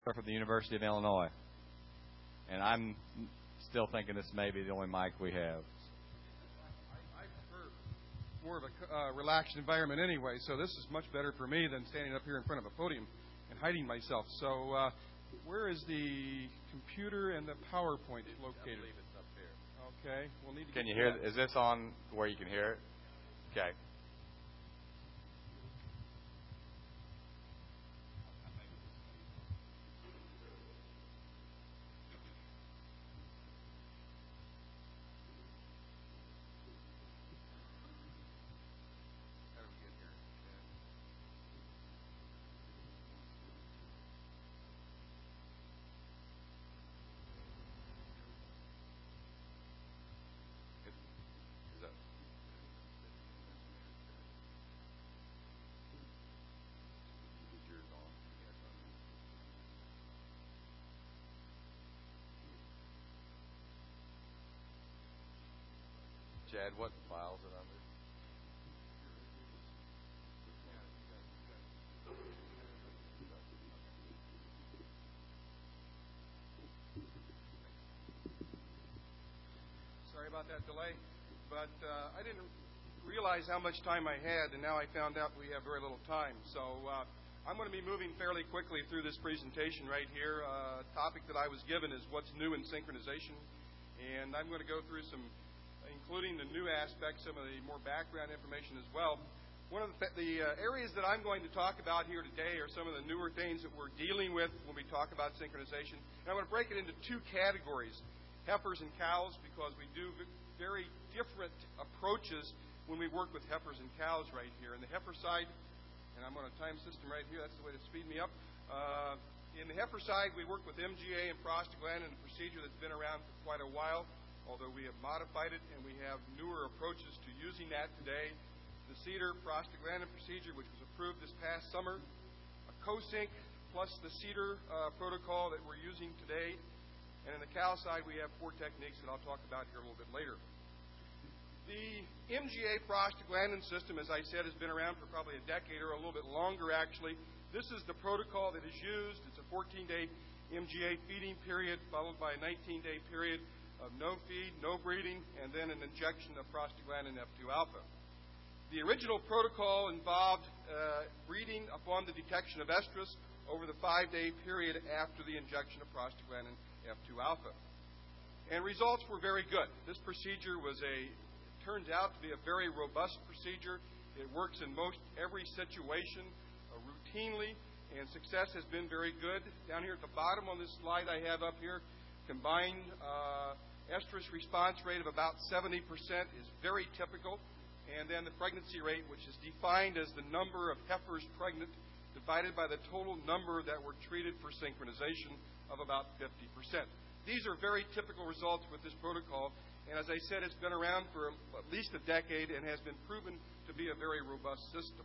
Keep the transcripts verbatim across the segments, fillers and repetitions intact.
from the University of Illinois. And I'm still thinking this may be the only mic we have. I, I prefer more of a uh, relaxed environment anyway, so this is much better for me than standing up here in front of a podium and hiding myself. So uh, where is the computer and the PowerPoint located? I believe it's up here. Okay. We'll need to Can get you hear? that. Is this on where you can hear it? Okay. Chad, what files are under? Sorry about that delay, but uh, I didn't realize how much time I had, and now I found out we have very little time. So uh, I'm going to be moving fairly quickly through this presentation right here. Uh, topic that I was given is what's new in synchronization, and I'm going to go through some, including the new aspects, some of the more background information as well. One of the, the uh, areas that I'm going to talk about here today are some of the newer things that we're dealing with when we talk about synchronization. And I'm going to break it into two categories, heifers and cows, because we do very different approaches when we work with heifers and cows right here. In the heifer side, and I'm on a time system right here, that's the way to speed me up. Uh, in the heifer side, we work with M G A and prostaglandin, a procedure that's been around for quite a while, although we have modified it and we have newer approaches to using that today. The CEDAR prostaglandin procedure, which was approved this past summer, a CoSync plus the CEDAR uh, protocol that we're using today. And in the cow side, we have four techniques that I'll talk about here a little bit later. The M G A prostaglandin system, as I said, has been around for probably a decade or a little bit longer, actually. This is the protocol that is used. It's a fourteen-day M G A feeding period followed by a nineteen-day period of no feed, no breeding, and then an injection of prostaglandin F two alpha. The original protocol involved uh, breeding upon the detection of estrus over the five-day period after the injection of prostaglandin F two alpha. And results were very good. This procedure was a, turns out to be a very robust procedure. It works in most every situation uh, routinely, and success has been very good. Down here at the bottom on this slide I have up here, combined uh, estrus response rate of about seventy percent is very typical. And then the pregnancy rate, which is defined as the number of heifers pregnant divided by the total number that were treated for synchronization, of about fifty percent. These are very typical results with this protocol. And as I said, it's been around for at least a decade and has been proven to be a very robust system.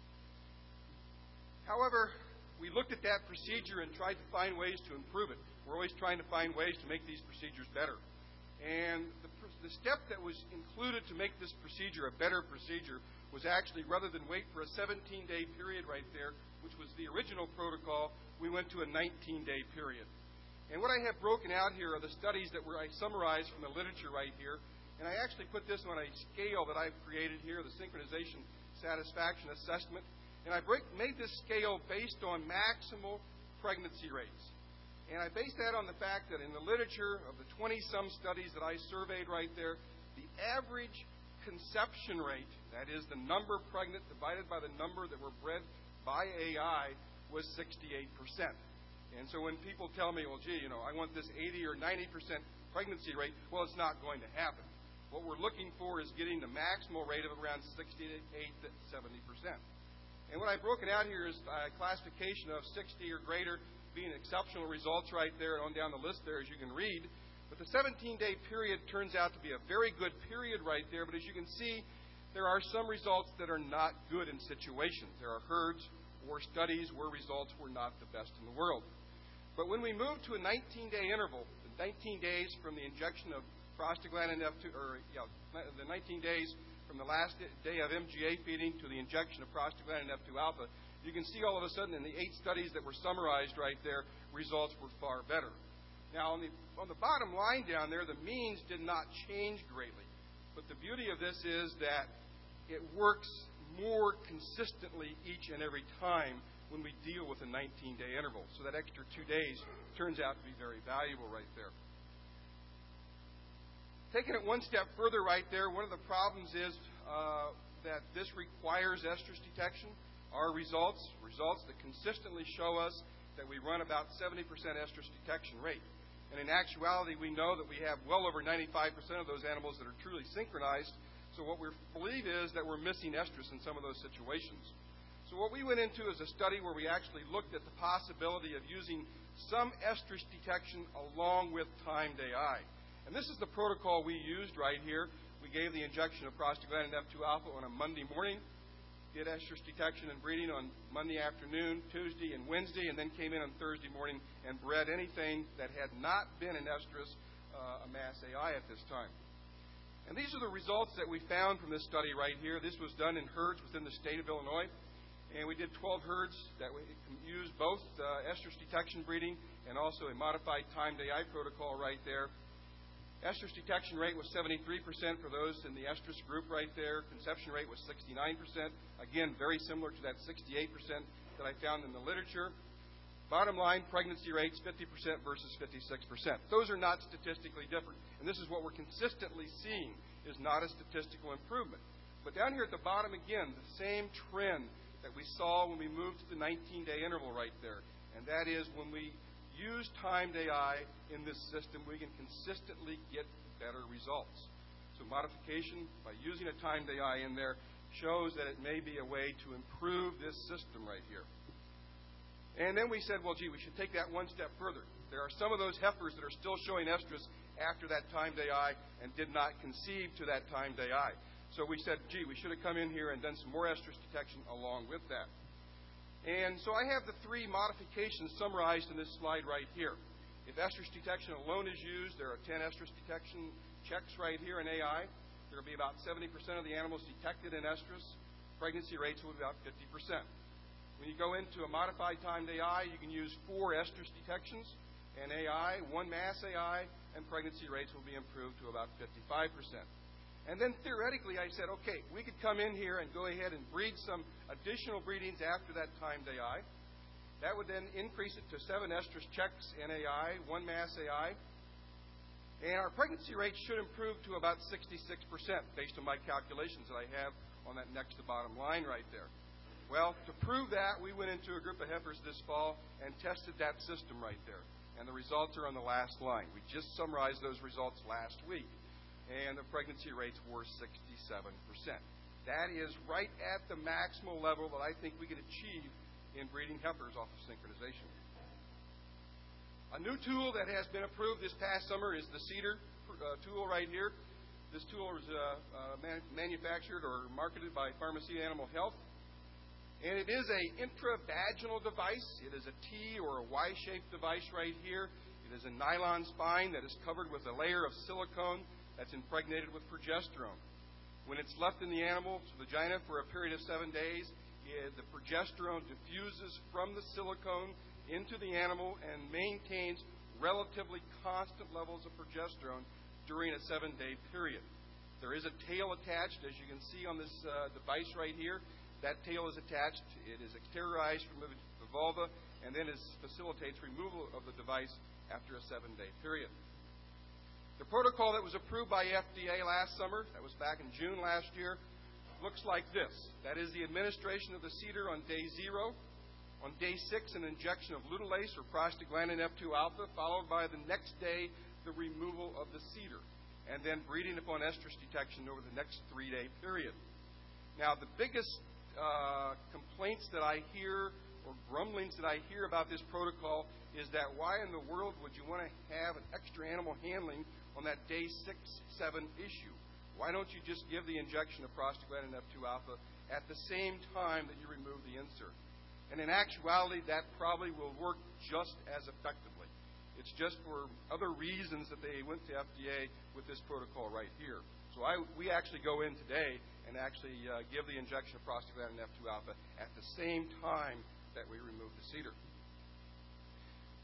However, we looked at that procedure and tried to find ways to improve it. We're always trying to find ways to make these procedures better. And the, the step that was included to make this procedure a better procedure was actually, rather than wait for a seventeen-day period right there, which was the original protocol, we went to a nineteen-day period. And what I have broken out here are the studies that were I summarized from the literature right here. And I actually put this on a scale that I've created here, the Synchronization Satisfaction Assessment. And I break, made this scale based on maximal pregnancy rates. And I based that on the fact that in the literature of the twenty-some studies that I surveyed right there, the average conception rate, that is the number pregnant divided by the number that were bred by A I, was sixty-eight percent. And so when people tell me, well, gee, you know, I want this eighty or ninety percent pregnancy rate, well, it's not going to happen. What we're looking for is getting the maximal rate of around sixty-eight to seventy percent. And what I've broken out here is a classification of sixty or greater being exceptional results right there on down the list there, as you can read. But the seventeen-day period turns out to be a very good period right there. But as you can see, there are some results that are not good in situations. There are herds or studies where results were not the best in the world. But when we move to a nineteen-day interval, the nineteen days from the injection of prostaglandin F two, or yeah, the nineteen days from the last day of M G A feeding to the injection of prostaglandin F two alpha, you can see all of a sudden in the eight studies that were summarized right there, results were far better. Now, on the, on the bottom line down there, the means did not change greatly. But the beauty of this is that it works more consistently each and every time when we deal with a nineteen-day interval. So that extra two days turns out to be very valuable right there. Taking it one step further right there, one of the problems is uh, that this requires estrus detection. Our results, results that consistently show us that we run about seventy percent estrus detection rate. And in actuality, we know that we have well over ninety-five percent of those animals that are truly synchronized. So what we believe is that we're missing estrus in some of those situations. So what we went into is a study where we actually looked at the possibility of using some estrus detection along with time-day eye. And this is the protocol we used right here. We gave the injection of prostaglandin F two alpha on a Monday morning, did estrus detection and breeding on Monday afternoon, Tuesday, and Wednesday, and then came in on Thursday morning and bred anything that had not been an estrus, uh, a mass A I at this time. And these are the results that we found from this study right here. This was done in herds within the state of Illinois. And we did twelve herds that we used both uh, estrus detection breeding and also a modified time-day eye protocol right there. Estrus detection rate was seventy-three percent for those in the estrus group right there. Conception rate was sixty-nine percent. Again, very similar to that sixty-eight percent that I found in the literature. Bottom line, pregnancy rates fifty percent versus fifty-six percent. Those are not statistically different. And this is what we're consistently seeing is not a statistical improvement. But down here at the bottom, again, the same trend that we saw when we moved to the nineteen-day interval right there. And that is when we use time-day eye in this system, we can consistently get better results. So modification by using a time-day eye in there shows that it may be a way to improve this system right here. And then we said, well, gee, we should take that one step further. There are some of those heifers that are still showing estrus after that time-day eye and did not conceive to that time-day eye. So we said, gee, we should have come in here and done some more estrus detection along with that. And so I have the three modifications summarized in this slide right here. If estrus detection alone is used, there are ten estrus detection checks right here in A I. There will be about seventy percent of the animals detected in estrus. Pregnancy rates will be about fifty percent. When you go into a modified time-day eye, you can use four estrus detections in A I, one mass A I, and pregnancy rates will be improved to about fifty-five percent. And then theoretically, I said, okay, we could come in here and go ahead and breed some additional breedings after that time-day eye. That would then increase it to seven estrus checks in A I, one mass A I. And our pregnancy rate should improve to about sixty-six percent based on my calculations that I have on that next to bottom line right there. Well, to prove that, we went into a group of heifers this fall and tested that system right there. And the results are on the last line. We just summarized those results last week. And the pregnancy rates were sixty-seven percent. That is right at the maximal level that I think we could achieve in breeding heifers off of synchronization. A new tool that has been approved this past summer is the CEDAR uh, tool right here. This tool is uh, uh, man- manufactured or marketed by Pharmacy Animal Health. And it is an intravaginal device. It is a T or a Y-shaped device right here. It is a nylon spine that is covered with a layer of silicone that's impregnated with progesterone. When it's left in the animal's vagina for a period of seven days, it, the progesterone diffuses from the silicone into the animal and maintains relatively constant levels of progesterone during a seven-day period. There is a tail attached, as you can see on this uh, device right here. That tail is attached. It is exteriorized from the vulva and then is, facilitates removal of the device after a seven-day period. The protocol that was approved by F D A last summer, that was back in June last year, looks like this. That is the administration of the CEDAR on day zero. On day six, an injection of Ludolase or prostaglandin F two alpha, followed by the next day, the removal of the CEDAR, and then breeding upon estrus detection over the next three-day period. Now, the biggest uh, complaints that I hear or grumblings that I hear about this protocol is that why in the world would you want to have an extra animal handling on that day six, seven issue? Why don't you just give the injection of prostaglandin F two alpha at the same time that you remove the insert? And in actuality, that probably will work just as effectively. It's just for other reasons that they went to F D A with this protocol right here. So I, we actually go in today and actually uh, give the injection of prostaglandin F two alpha at the same time that we remove the CEDAR.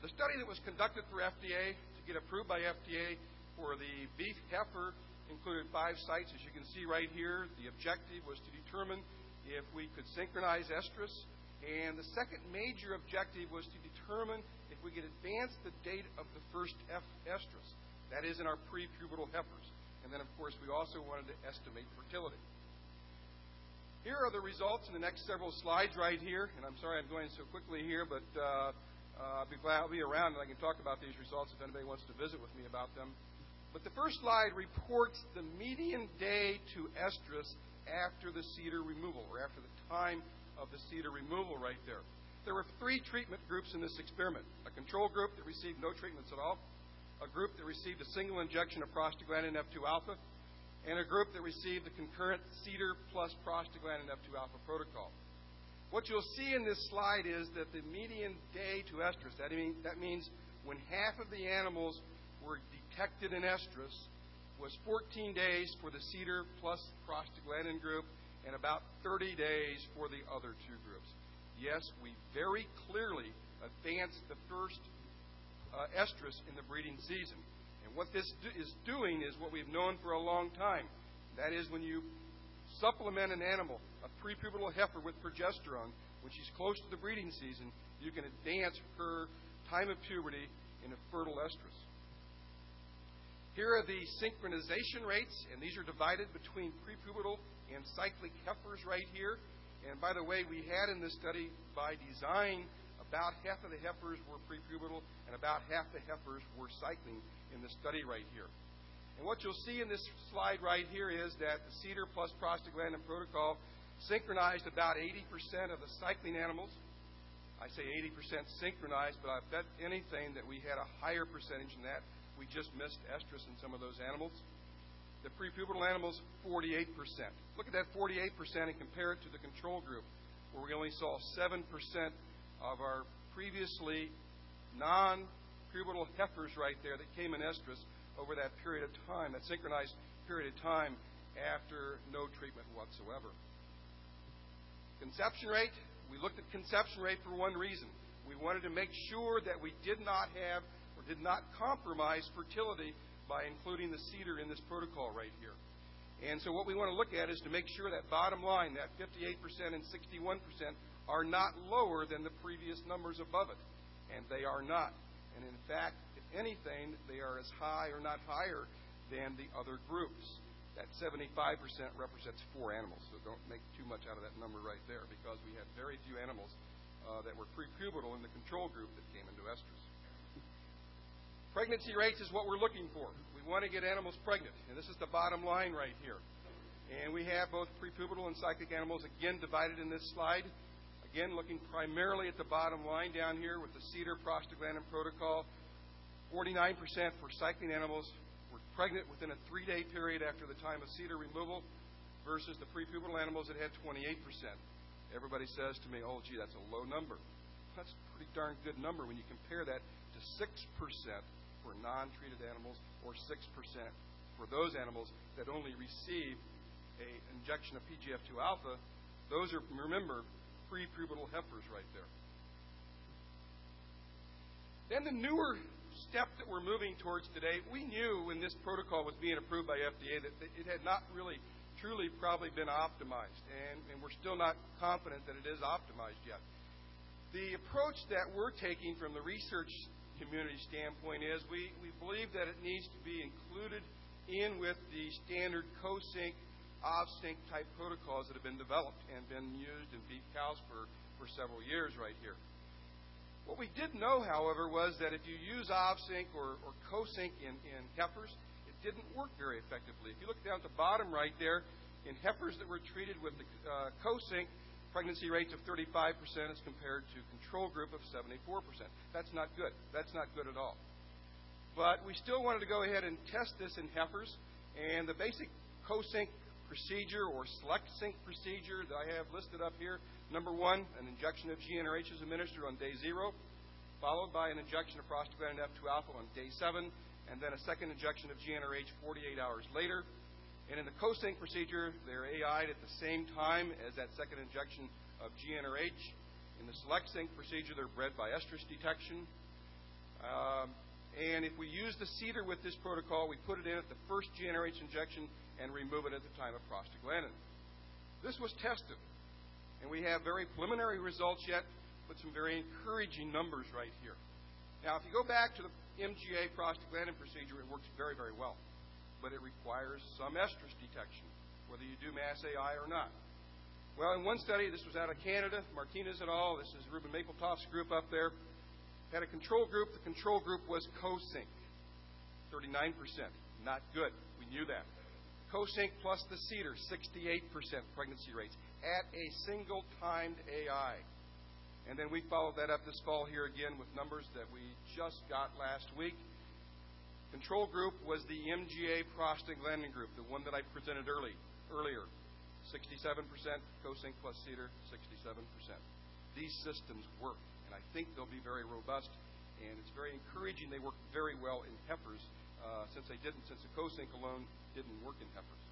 The study that was conducted for F D A to get approved by F D A for the beef heifer included five sites, as you can see right here. The objective was to determine if we could synchronize estrus, and the second major objective was to determine if we could advance the date of the first F estrus, that is in our prepubertal heifers. And then, of course, we also wanted to estimate fertility. Here are the results in the next several slides right here, and I'm sorry I'm going so quickly here, but uh, uh, I'll be glad I'll be around and I can talk about these results if anybody wants to visit with me about them. But the first slide reports the median day to estrus after the cedar removal, or after the time of the cedar removal right there. There were three treatment groups in this experiment. A control group that received no treatments at all, a group that received a single injection of prostaglandin F two alpha, and a group that received the concurrent cedar plus prostaglandin F two alpha protocol. What you'll see in this slide is that the median day to estrus, that, mean, that means when half of the animals were detected in estrus, was fourteen days for the cedar plus prostaglandin group and about thirty days for the other two groups. Yes, we very clearly advanced the first uh, estrus in the breeding season. And what this do, is doing is what we've known for a long time. That is, when you supplement an animal, a prepubertal heifer, with progesterone, when she's close to the breeding season, you can advance her time of puberty in a fertile estrus. Here are the synchronization rates, and these are divided between prepubertal and cyclic heifers right here. And by the way, we had in this study, by design, about half of the heifers were prepubertal and about half the heifers were cycling in the study right here. And what you'll see in this slide right here is that the cedar plus prostaglandin protocol synchronized about eighty percent of the cycling animals. I say eighty percent synchronized, but I bet anything that we had a higher percentage than that. We just missed estrus in some of those animals. The prepubertal animals, forty-eight percent. Look at that forty-eight percent and compare it to the control group, where we only saw seven percent of our previously non-pubertal heifers right there that came in estrus over that period of time, that synchronized period of time after no treatment whatsoever. Conception rate, we looked at conception rate for one reason. We wanted to make sure that we did not have or did not compromise fertility by including the cedar in this protocol right here. And so what we want to look at is to make sure that bottom line, that fifty-eight percent and sixty-one percent, are not lower than the previous numbers above it. And they are not. And in fact, if anything, they are as high or not higher than the other groups. That seventy-five percent represents four animals, so don't make too much out of that number right there, because we had very few animals uh, that were prepubertal in the control group that came into estrus. Pregnancy rates is what we're looking for. We want to get animals pregnant, and this is the bottom line right here. And we have both prepubertal and cyclic animals, again, divided in this slide. Again, looking primarily at the bottom line down here with the cedar prostaglandin protocol. forty-nine percent for cycling animals were pregnant within a three-day period after the time of cedar removal, versus the prepubertal animals that had twenty-eight percent. Everybody says to me, oh, gee, that's a low number. That's a pretty darn good number when you compare that to six percent for non-treated animals, or six percent for those animals that only receive an injection of P G F two alpha. Those are, remember, prepubertal heifers right there. Then the newer step that we're moving towards today, we knew when this protocol was being approved by F D A that it had not really, truly probably been optimized, and, and we're still not confident that it is optimized yet. The approach that we're taking from the research community standpoint is we, we believe that it needs to be included in with the standard co-sync, off-sync type protocols that have been developed and been used in beef cows for, for several years right here. What we did know, however, was that if you use off-sync or, or co-sync in, in heifers, it didn't work very effectively. If you look down at the bottom right there, in heifers that were treated with the uh, co-sync, pregnancy rates of thirty-five percent as compared to control group of seventy-four percent. That's not good. That's not good at all. But we still wanted to go ahead and test this in heifers, and the basic co-sync procedure or select sync procedure that I have listed up here. Number one, an injection of G n R H is administered on day zero, followed by an injection of prostaglandin F two alpha on day seven, and then a second injection of G n R H forty-eight hours later. And in the co-sync procedure, they're A I'd at the same time as that second injection of G n R H. In the select sync procedure, they're bred by estrus detection. Um, and if we use the CEDAR with this protocol, we put it in at the first G n R H injection and remove it at the time of prostaglandin. This was tested, and we have very preliminary results yet, but some very encouraging numbers right here. Now, if you go back to the M G A prostaglandin procedure, it works very, very well, but it requires some estrus detection, whether you do mass A I or not. Well, in one study, this was out of Canada, Martinez et al., this is Ruben Mapletof's group up there, had a control group. The control group was CoSync, thirty-nine percent. Not good. We knew that. CoSync plus the CEDAR, sixty-eight percent pregnancy rates at a single timed A I. And then we followed that up this fall here again with numbers that we just got last week. Control group was the M G A prostaglandin group, the one that I presented early, earlier. sixty-seven percent, CoSync plus CEDAR, sixty-seven percent. These systems work, and I think they'll be very robust, and it's very encouraging. They work very well in heifers, uh, since they didn't, since the CoSync alone didn't work in heifers.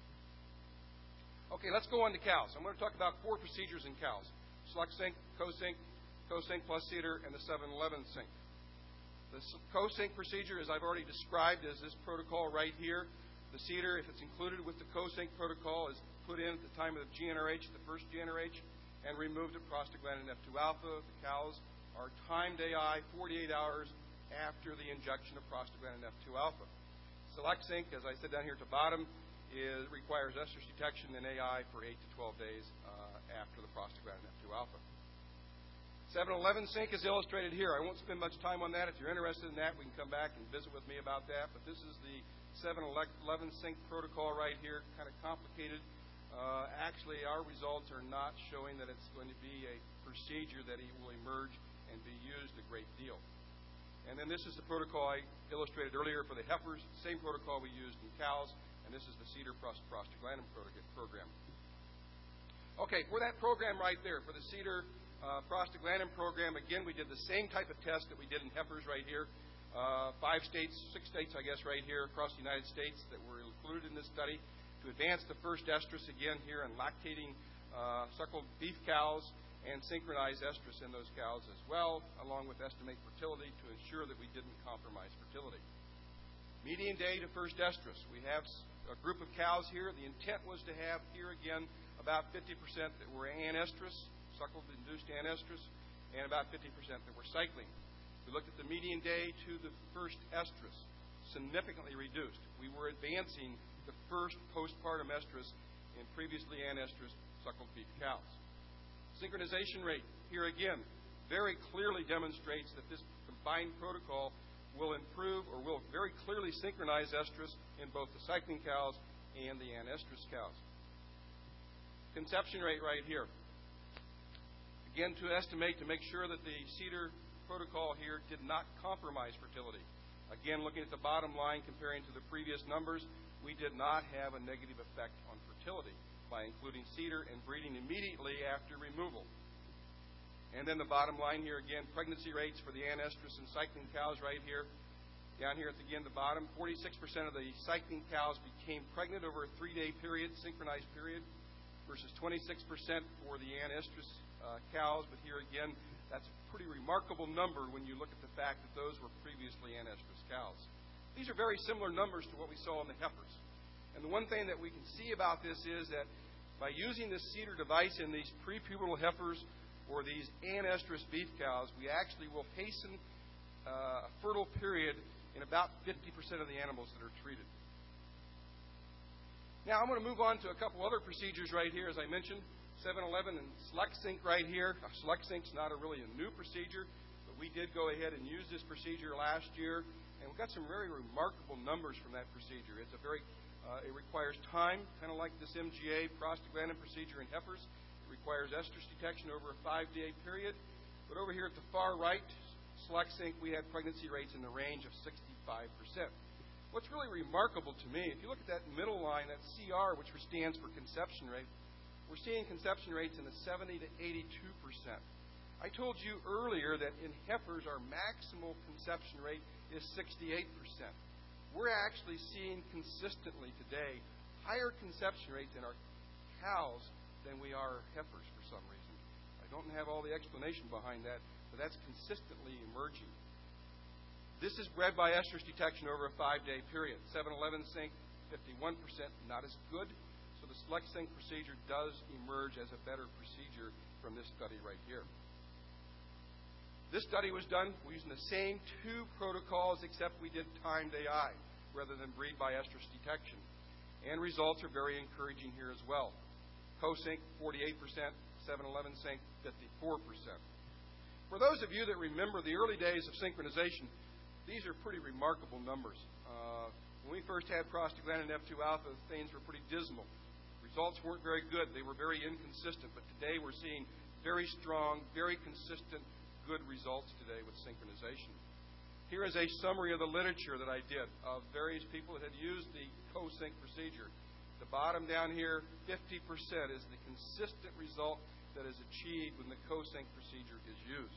Okay, let's go on to cows. I'm going to talk about four procedures in cows: SelectSync, CoSync, CoSync plus CEDAR, and the seven eleven sync. The CoSync procedure, as I've already described, is this protocol right here. The CEDAR, if it's included with the CoSync protocol, is put in at the time of the G n R H, the first G n R H, and removed at prostaglandin F two alpha. The cows are timed A I forty-eight hours after the injection of prostaglandin F two alpha. SelectSync, as I said down here at the bottom, is, requires estrus detection in A I for eight to twelve days uh, after the prostaglandin F two alpha. seven eleven sync is illustrated here. I won't spend much time on that. If you're interested in that, we can come back and visit with me about that. But this is the seven eleven sync protocol right here, kind of complicated. Uh, actually, our results are not showing that it's going to be a procedure that will emerge and be used a great deal. And then this is the protocol I illustrated earlier for the heifers, same protocol we used in cows, and this is the CEDAR prostaglandin program. Okay, for that program right there, for the CEDAR uh, prostaglandin program, again, we did the same type of test that we did in heifers right here. Uh, five states, six states, I guess, right here across the United States that were included in this study to advance the first estrus again here in lactating uh, suckled beef cows and synchronize estrus in those cows as well, along with estimate fertility to ensure that we didn't compromise fertility. Median day to first estrus. We have a group of cows here. The intent was to have here again about fifty percent that were anestrus, suckled-induced anestrus, and about fifty percent that were cycling. We looked at the median day to the first estrus, significantly reduced. We were advancing the first postpartum estrus in previously anestrus suckled beef cows. Synchronization rate, here again, very clearly demonstrates that this combined protocol will improve or will very clearly synchronize estrus in both the cycling cows and the anestrus cows. Conception rate right here. Again, to estimate, to make sure that the CEDAR protocol here did not compromise fertility. Again, looking at the bottom line, comparing to the previous numbers, we did not have a negative effect on fertility by including CEDAR and breeding immediately after removal. And then the bottom line here again, pregnancy rates for the anestrus and cycling cows right here. Down here at the, again the bottom, forty-six percent of the cycling cows became pregnant over a three-day period, synchronized period, versus twenty-six percent for the anestrus uh, cows. But here again, that's a pretty remarkable number when you look at the fact that those were previously anestrus cows. These are very similar numbers to what we saw in the heifers. And the one thing that we can see about this is that by using this CEDAR device in these prepubertal heifers or these anestrus beef cows, we actually will hasten uh, a fertile period in about fifty percent of the animals that are treated. Now, I'm going to move on to a couple other procedures right here, as I mentioned. seven eleven and SelectSync right here. Now, SelectSync's not a really a new procedure, but we did go ahead and use this procedure last year. And we've got some very remarkable numbers from that procedure. It's a very, uh, it requires time, kind of like this M G A prostaglandin procedure in heifers. It requires estrus detection over a five-day period. But over here at the far right, SelectSync, we had pregnancy rates in the range of sixty-five percent. What's really remarkable to me, if you look at that middle line, that C R, which stands for conception rate, we're seeing conception rates in the seventy to eighty-two percent. I told you earlier that in heifers, our maximal conception rate is sixty-eight percent. We're actually seeing consistently today higher conception rates in our cows than we are heifers for some reason. I don't have all the explanation behind that, but that's consistently emerging. This is bred by estrus detection over a five-day period. seven eleven sync, fifty-one percent, not as good. So the select sync procedure does emerge as a better procedure from this study right here. This study was done using the same two protocols, except we did timed A I rather than breed by estrus detection. And results are very encouraging here as well. Co-sync, forty-eight percent, seven eleven sync, fifty-four percent. For those of you that remember the early days of synchronization, these are pretty remarkable numbers. Uh, when we first had prostaglandin F two alpha, things were pretty dismal. Results weren't very good. They were very inconsistent. But today we're seeing very strong, very consistent, good results today with synchronization. Here is a summary of the literature that I did of various people that had used the co-sync procedure. The bottom down here, fifty percent is the consistent result that is achieved when the co-sync procedure is used.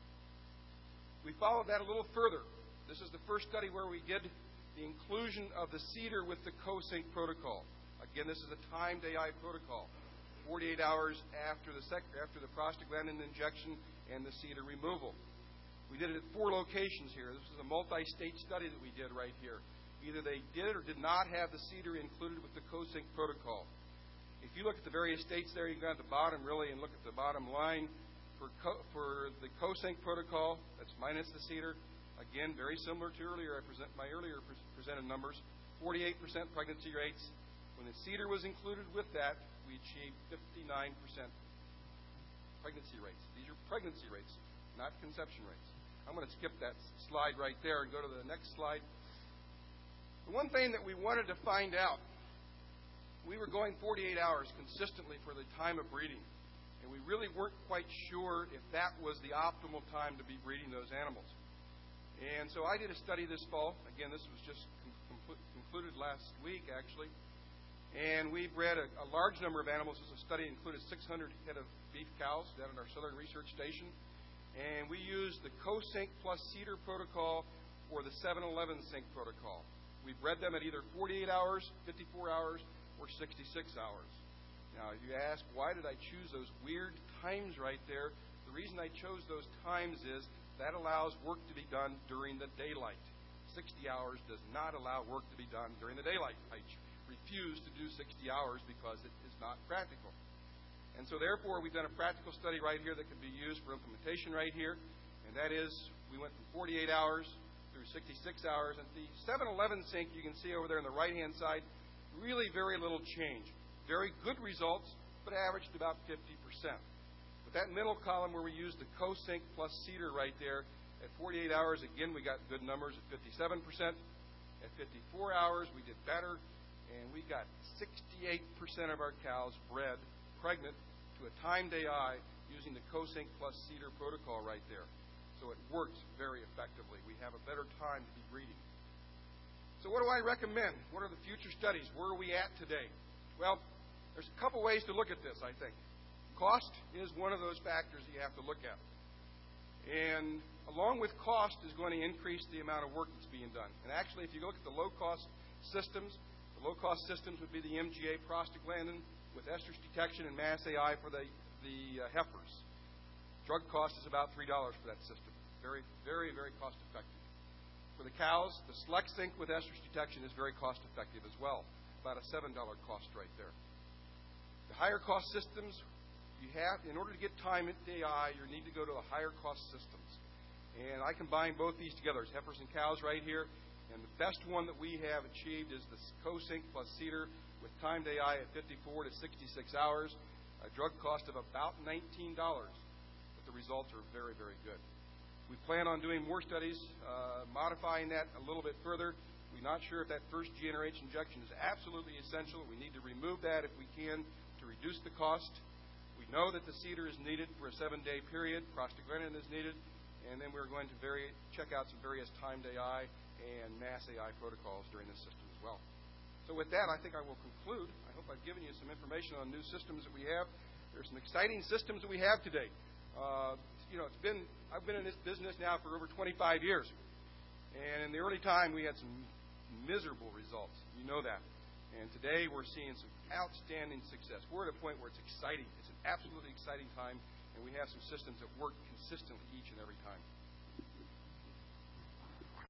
We followed that a little further. This is the first study where we did the inclusion of the CEDAR with the co-sync protocol. Again, this is a timed A I protocol, forty-eight hours after the, sec- after the prostaglandin injection and the CEDAR removal. We did it at four locations here. This is a multi-state study that we did right here. Either they did or did not have the CEDAR included with the co-sync protocol. If you look at the various states there, you can go at the bottom really and look at the bottom line. For, co- for the co-sync protocol, that's minus the CEDAR. Again, very similar to earlier. I present my earlier pre- presented numbers. forty-eight percent pregnancy rates. When the CEDAR was included with that, we achieved fifty-nine percent pregnancy rates. These are pregnancy rates, not conception rates. I'm going to skip that slide right there and go to the next slide. The one thing that we wanted to find out, we were going forty-eight hours consistently for the time of breeding, and we really weren't quite sure if that was the optimal time to be breeding those animals. And so I did a study this fall. Again, this was just com- concluded last week, actually. And we bred a, a large number of animals. This study included six hundred head of beef cows down at our Southern Research Station. And we used the co-sync plus CEDAR protocol or the seven eleven sync protocol. We bred them at either forty-eight hours, fifty-four hours, or sixty-six hours. Now, if you ask, why did I choose those weird times right there? The reason I chose those times is that allows work to be done during the daylight. sixty hours does not allow work to be done during the daylight. I refuse to do sixty hours because it is not practical. And so, therefore, we've done a practical study right here that can be used for implementation right here. And that is, we went from forty-eight hours through sixty-six hours. And the seven eleven sync, you can see over there on the right-hand side, really very little change. Very good results, but averaged about fifty percent. With that middle column where we used the co-sync plus CEDAR right there, at forty-eight hours, again, we got good numbers at fifty-seven percent. At fifty-four hours, we did better, and we got sixty-eight percent of our cows bred pregnant to a timed A I using the co-sync plus CEDAR protocol right there. So it works very effectively. We have a better time to be breeding. So what do I recommend? What are the future studies? Where are we at today? Well, there's a couple ways to look at this, I think. Cost is one of those factors that you have to look at. And along with cost is going to increase the amount of work that's being done. And actually, if you look at the low-cost systems, the low-cost systems would be the M G A prostaglandin with estrus detection and mass A I for the, the uh, heifers. Drug cost is about three dollars for that system. Very, very, very cost-effective. For the cows, the select sync with estrus detection is very cost-effective as well. About a seven dollars cost right there. The higher-cost systems, you have, in order to get time at A I, you need to go to the higher-cost systems. And I combine both these together. It's heifers and cows right here. And the best one that we have achieved is the co-sync plus CEDAR with timed A I at fifty-four to sixty-six hours, a drug cost of about nineteen dollars. But the results are very, very good. We plan on doing more studies, uh, modifying that a little bit further. We're not sure if that first G N R H injection is absolutely essential. We need to remove that if we can to reduce the cost. We know that the CEDAR is needed for a seven-day period. Prostaglandin is needed. And then we're going to vary, check out some various timed A I and mass A I protocols during this system as well. So with that, I think I will conclude. I hope I've given you some information on new systems that we have. There's some exciting systems that we have today. Uh, you know, it's been I've been in this business now for over twenty-five years. And in the early time, we had some miserable results. You know that. And today, we're seeing some outstanding success. We're at a point where it's exciting. It's an absolutely exciting time, and we have some systems that work consistently each and every time.